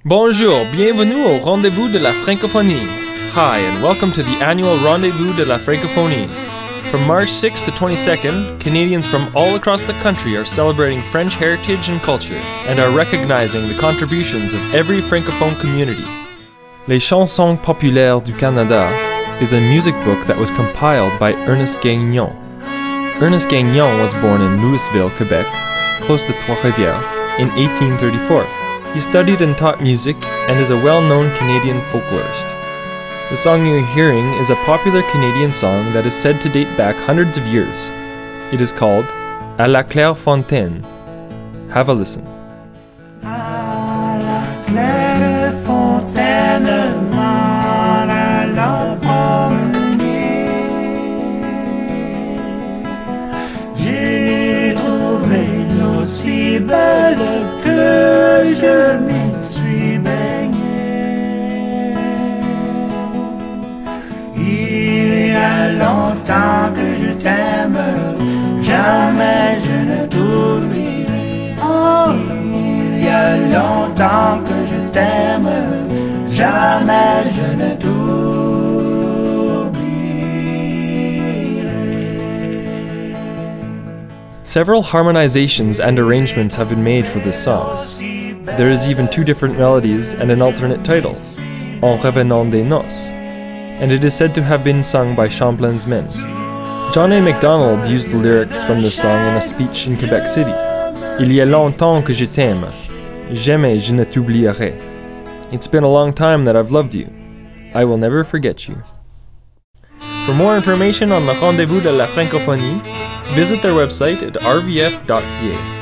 Bonjour, bienvenue au Rendez-vous de la Francophonie. Hi, and welcome to the annual Rendez-vous de la Francophonie. From March 6th to 22nd, Canadians from all across the country are celebrating French heritage and culture, and are recognizing the contributions of every Francophone community. Les Chansons Populaires du Canada is a music book that was compiled by Ernest Gagnon. Ernest Gagnon was born in Louisville, Quebec, close to Trois-Rivières, in 1834. He studied and taught music and is a well-known Canadian folklorist. The song you're hearing is a popular Canadian song that is said to date back hundreds of years. It is called À la claire fontaine. Have a listen. À la claire fontaine, m'en allant promener, j'ai trouvé l'eau si belle que je m'y suis baigné. Il y a longtemps que je t'aime, jamais je ne t'oublierai. Oh, il y a longtemps que je t'aime, jamais je ne t'oublierai. Several harmonizations and arrangements have been made for this song. There is even two different melodies and an alternate title, En revenant des noces, and it is said to have been sung by Champlain's men. John A. Macdonald used the lyrics from this song in a speech in Quebec City. Il y a longtemps que je t'aime, jamais je ne t'oublierai. It's been a long time that I've loved you. I will never forget you. For more information on the Rendez-vous de la Francophonie, visit their website at rvf.ca.